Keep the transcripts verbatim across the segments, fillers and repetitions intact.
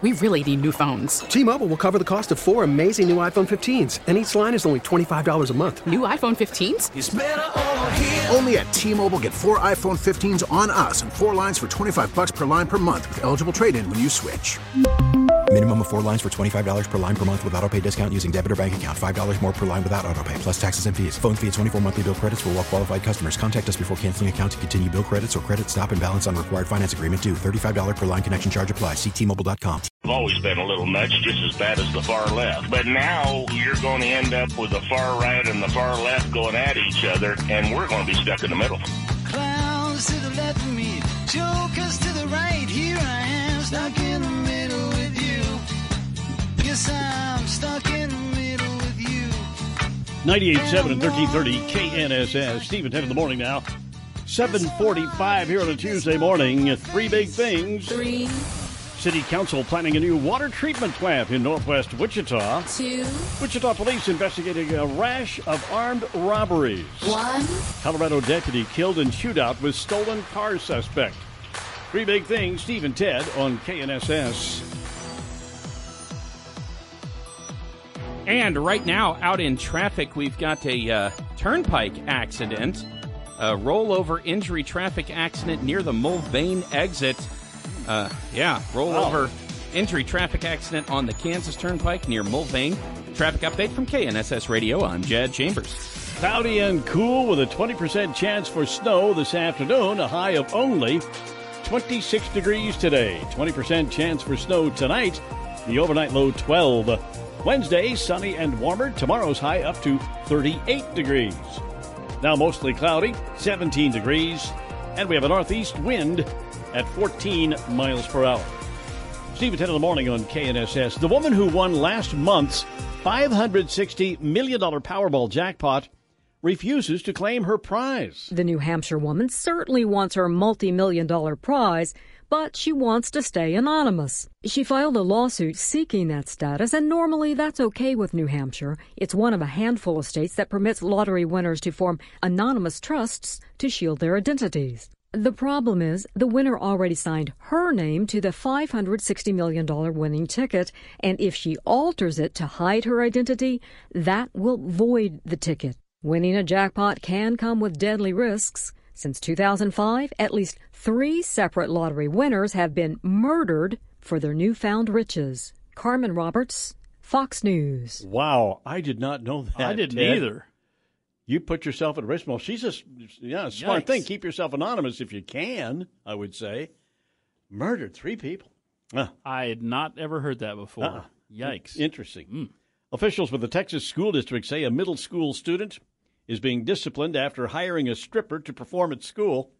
We really need new phones. T-Mobile will cover the cost of four amazing new iPhone fifteens, and each line is only twenty-five dollars a month. New iPhone fifteens? It's better over here. Only at T-Mobile, get four iPhone fifteens on us and four lines for twenty-five dollars per line per month with eligible trade-in when you switch. Minimum of four lines for twenty-five dollars per line per month with autopay discount using debit or bank account. five dollars more per line without autopay, plus taxes and fees. Phone fee at twenty-four monthly bill credits for well-qualified customers. Contact us before canceling account to continue bill credits or credit stop and balance on required finance agreement due. thirty-five dollars per line connection charge applies. See T Mobile dot com. I've always been a little nuts, just as bad as the far left. But now you're going to end up with the far right and the far left going at each other, and we're going to be stuck in the middle. Clowns to the left of me, jokers to the right. Here I am, stuck in the middle with you. Yes, I'm stuck in the middle with you. ninety-eight point seven and thirteen thirty K N S S. Steve and Ted in the morning now. seven forty-five here on a Tuesday morning. Three big things. Three. City Council planning a new water treatment plant in northwest Wichita. Two. Wichita police investigating a rash of armed robberies. One. Colorado deputy killed in shootout with stolen car suspect. Three big things. Steve and Ted on K N S S. And right now, out in traffic, we've got a uh, turnpike accident. A rollover injury traffic accident near the Mulvane exit. Uh, yeah, rollover oh. injury traffic accident on the Kansas Turnpike near Mulvane. Traffic update from K N S S Radio. I'm Jad Chambers. Cloudy and cool with a twenty percent chance for snow this afternoon. A high of only twenty-six degrees today. twenty percent chance for snow tonight. The overnight low twelve. Wednesday, sunny and warmer. Tomorrow's high up to thirty-eight degrees. Now mostly cloudy, seventeen degrees. And we have a northeast wind at fourteen miles per hour. Steve at ten in the morning on K N S S. The woman who won last month's five hundred sixty million dollars Powerball jackpot refuses to claim her prize. The New Hampshire woman certainly wants her multi-million dollar prize, but she wants to stay anonymous. She filed a lawsuit seeking that status, and normally that's okay with New Hampshire. It's one of a handful of states that permits lottery winners to form anonymous trusts to shield their identities. The problem is, the winner already signed her name to the five hundred sixty million dollars winning ticket, and if she alters it to hide her identity, that will void the ticket. Winning a jackpot can come with deadly risks. Since two thousand five, at least three separate lottery winners have been murdered for their newfound riches. Carmen Roberts, Fox News. Wow, I did not know that. I didn't Ted. either. You put yourself at risk. Well, she's a yeah, a smart Yikes. thing. Keep yourself anonymous if you can, I would say. Murdered three people. Uh, I had not ever heard that before. uh, Yikes. Interesting. Mm. Officials with the Texas School District say a middle school student is being disciplined after hiring a stripper to perform at school.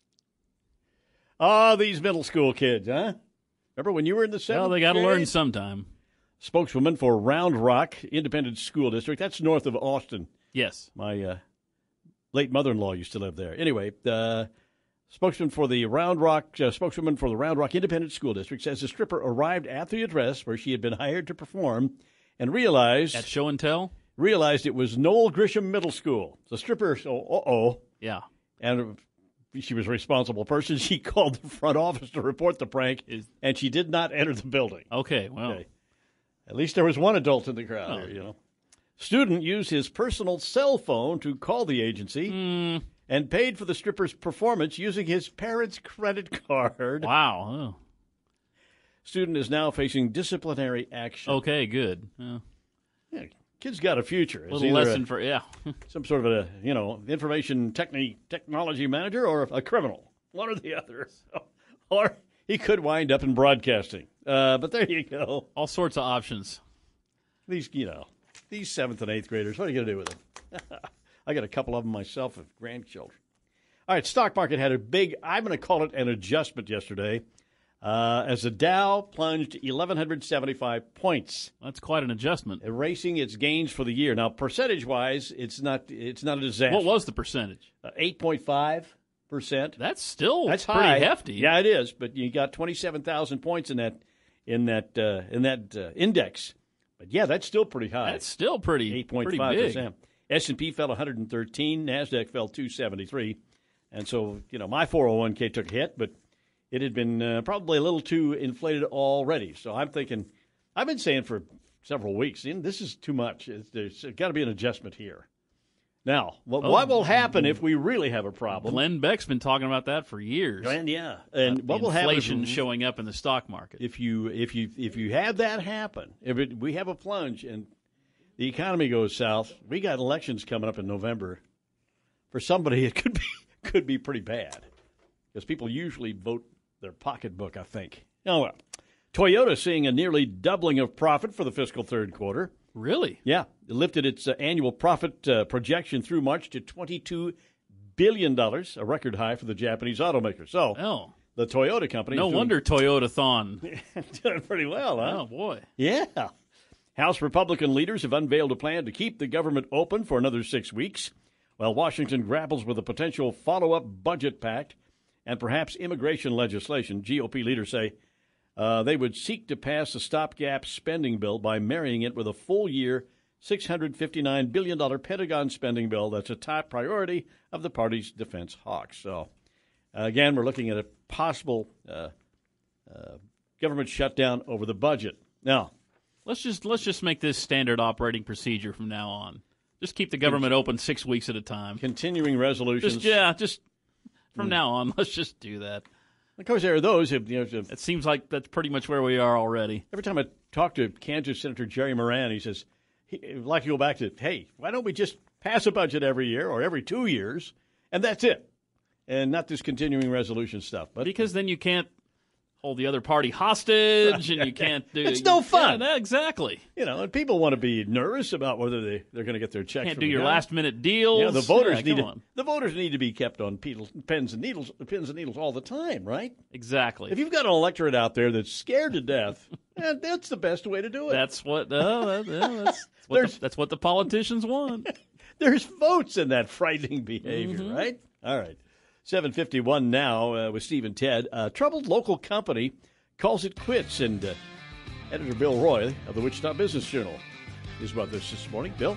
Ah, oh, these middle school kids, huh? Remember when you were in the seventh Well, they got to grade? learn sometime. Spokeswoman for Round Rock Independent School District. That's north of Austin. Yes. My uh, late mother-in-law used to live there. Anyway, the spokesman for the Round Rock, uh, spokeswoman for the Round Rock Independent School District says the stripper arrived at the address where she had been hired to perform and realized at show and tell. Realized it was Noel Grisham Middle School. The stripper, so uh oh, yeah, and she was a responsible person. She called the front office to report the prank, Is, and she did not enter the building. Okay, well, okay. At least there was one adult in the crowd oh. here, you know. Student used his personal cell phone to call the agency mm. and paid for the stripper's performance using his parents' credit card. Wow. Oh. Student is now facing disciplinary action. Okay, good. Yeah. Yeah, kid's got a future. A little lesson a, for, yeah. some sort of a, you know, information techni- technology manager or a criminal. One or the other. So, or he could wind up in broadcasting. Uh, but there you go. All sorts of options. These, you know. These seventh and eighth graders, what are you going to do with them? I got a couple of them myself with grandchildren. All right, stock market had a big, I'm going to call it an adjustment yesterday, uh, as the Dow plunged eleven seventy-five points. That's quite an adjustment. Erasing its gains for the year. Now, percentage-wise, it's not it's not a disaster. What was the percentage? Uh, eight point five percent. That's still That's pretty high. hefty. Yeah, it is, but you got twenty-seven thousand points in that in that uh, in that uh, index. But, yeah, that's still pretty high. That's still pretty, eight point five percent. S and P fell one hundred thirteen. NASDAQ fell two seventy-three. And so, you know, my four oh one k took a hit, but it had been uh, probably a little too inflated already. So I'm thinking, I've been saying for several weeks, this is too much. It's, there's got to be an adjustment here. Now, what, Oh, what will happen if we really have a problem? Glenn Beck's been talking about that for years. And yeah, and Uh, what will happen? inflation if- showing up in the stock market. If you if you if you have that happen, if it, we have a plunge and the economy goes south, we got elections coming up in November. For somebody, it could be could be pretty bad because people usually vote their pocketbook, I think. Oh well, Toyota seeing a nearly doubling of profit for the fiscal third quarter. Really? Yeah, it lifted its uh, annual profit uh, projection through March to twenty-two billion dollars, a record high for the Japanese automaker. So, oh. the Toyota company. No is doing, wonder Toyota-thon. doing pretty well, huh? Oh, boy. Yeah. House Republican leaders have unveiled a plan to keep the government open for another six weeks, while Washington grapples with a potential follow-up budget pact and perhaps immigration legislation. G O P leaders say uh, they would seek to pass a stopgap spending bill by marrying it with a full-year six hundred fifty-nine billion dollars Pentagon spending bill that's a top priority of the party's defense hawks. So, uh, again, we're looking at a possible uh, uh, government shutdown over the budget. Now, Let's just let's just make this standard operating procedure from now on. Just keep the government open six weeks at a time. Continuing resolutions. Just, yeah, just from Mm. now on, let's just do that. Of course, there are those who, you know, It seems like that's pretty much where we are already. every time I talk to Kansas Senator Jerry Moran, he says, he'd like to go back to, hey, why don't we just pass a budget every year or every two years, and that's it, and not this continuing resolution stuff. But Because then you can't hold the other party hostage, and you can't do. It's no fun. Yeah, exactly. You know, and people want to be nervous about whether they, they're going to get their checks. Can't from do the your government. last minute deals. Yeah, the voters Yeah, need come to, on. the voters need to be kept on pedals, pens and needles, pins and needles all the time, right? Exactly. If you've got an electorate out there that's scared to death, eh, that's the best way to do it. That's what. Uh, that, yeah, that's, what There's- the, that's what the politicians want. There's votes in that frightening behavior, Mm-hmm. right? All right. seven fifty-one now uh, with Steve and Ted. A troubled local company calls it quits, and uh, editor Bill Roy of the Wichita Business Journal is about this this morning. Bill?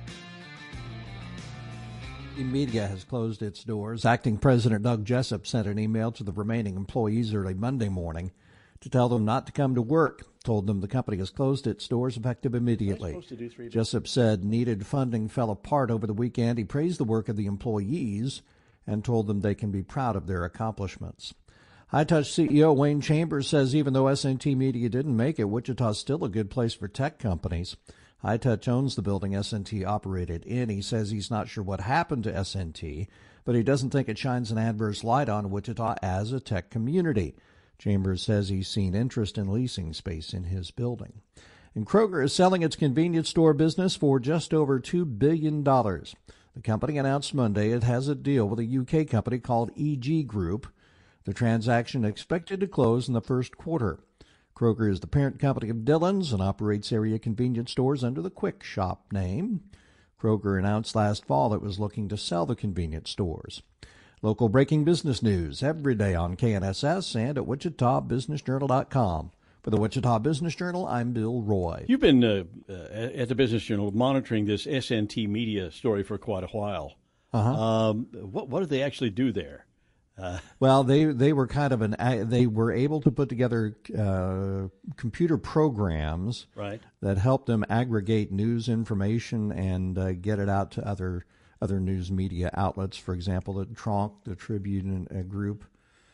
Media has closed its doors. Acting President Doug Jessup sent an email to the remaining employees early Monday morning to tell them not to come to work. Told them the company has closed its doors effective immediately. supposed to do three days? Jessup said needed funding fell apart over the weekend. He praised the work of the employees and told them they can be proud of their accomplishments. High Touch C E O Wayne Chambers says even though S N T Media didn't make it, Wichita's still a good place for tech companies. High Touch owns the building S N T operated in. He says he's not sure what happened to S N T, but he doesn't think it shines an adverse light on Wichita as a tech community. Chambers says he's seen interest in leasing space in his building. And Kroger is selling its convenience store business for just over two billion dollars. The company announced Monday it has a deal with a U K company called E G Group. The transaction expected to close in the first quarter. Kroger is the parent company of Dillon's and operates area convenience stores under the Quick Shop name. Kroger announced last fall it was looking to sell the convenience stores. Local breaking business news every day on K N S S and at Wichita Business Journal dot com. For the Wichita Business Journal, I'm Bill Roy. You've been uh, uh, at the Business Journal monitoring this S N T Media story for quite a while. Uh-huh. Um, what, what did they actually do there? Uh, Well, they they were kind of an they were able to put together uh, computer programs Right. that helped them aggregate news information and uh, get it out to other other news media outlets. For example, the Tronc, the Tribune uh, Group,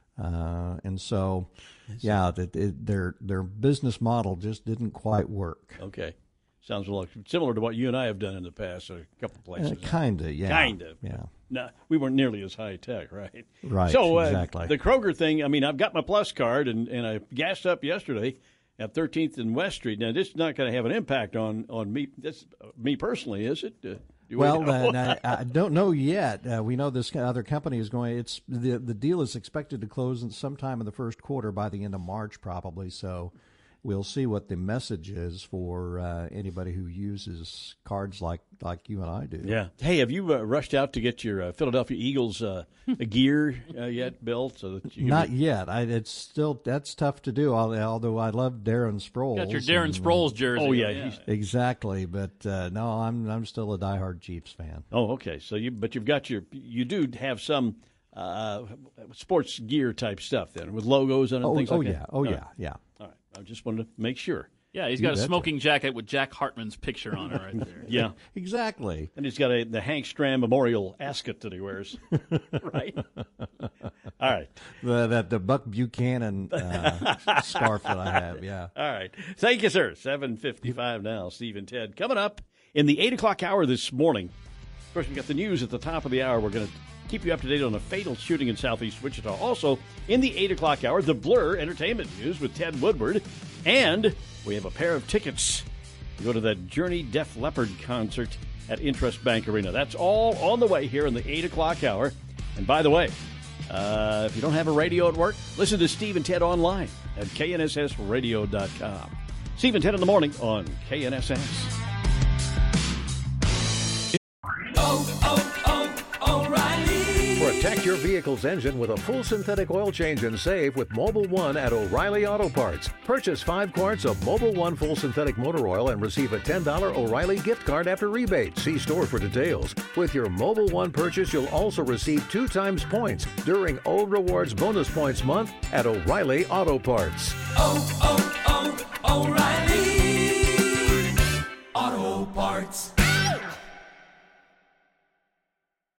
uh, and so yeah, that it, their their business model just didn't quite work. Okay. Sounds a lot similar to what you and I have done in the past, a couple places. Uh, kinda, yeah, Kind of. yeah. No, we weren't nearly as high tech, right? Right, So uh, exactly. the Kroger thing, I mean, I've got my Plus card, and, and I gassed up yesterday at thirteenth and West Street. Now, this is not going to have an impact on, on me this, uh, me personally, is it? Uh, do we Well, know? uh, I, I don't know yet. Uh, we know this other company is going. It's the the deal is expected to close in sometime in the first quarter, by the end of March, probably. So we'll see what the message is for uh, anybody who uses cards like like you and I do. Yeah. Hey, have you uh, rushed out to get your uh, Philadelphia Eagles uh, gear uh, yet, Bill? So that you can Not be- yet. I, it's still that's tough to do. al- Although I love Darren Sproles. Got your Darren and, uh, Sproles jersey. Oh, yeah, he's- exactly. But uh, no, I'm I'm still a diehard Chiefs fan. Oh, okay. So you, but you've got your, you do have some uh, sports gear type stuff then, with logos on it and Oh, things oh like yeah, that? oh All yeah, right. yeah. All right. I just wanted to make sure. Yeah, he's You got a betcha. smoking jacket with Jack Hartman's picture on it right there. Yeah. Exactly. And he's got a the Hank Stram Memorial ascot that he wears. Right? All right. The, that the Buck Buchanan uh, scarf that I have, yeah. All right. Thank you, sir. seven fifty-five now, Steve and Ted. Coming up in the eight o'clock hour this morning. Of course, we got the news at the top of the hour. We're going to keep you up to date on a fatal shooting in southeast Wichita. Also, in the eight o'clock hour, the Blur Entertainment News with Ted Woodward. And we have a pair of tickets to go to that Journey Def Leppard concert at Intrust Bank Arena. That's all on the way here in the eight o'clock hour. And by the way, uh, if you don't have a radio at work, listen to Steve and Ted online at K N S S radio dot com. Steve and Ted in the morning on K N S S. Oh, oh, oh, O'Reilly. Protect your vehicle's engine with a full synthetic oil change and save with Mobil one at O'Reilly Auto Parts. Purchase five quarts of Mobil one full synthetic motor oil and receive a ten dollars O'Reilly gift card after rebate. See store for details. With your Mobil one purchase, you'll also receive two times points during Old Rewards Bonus Points Month at O'Reilly Auto Parts. Oh, oh, oh, O'Reilly Auto Parts.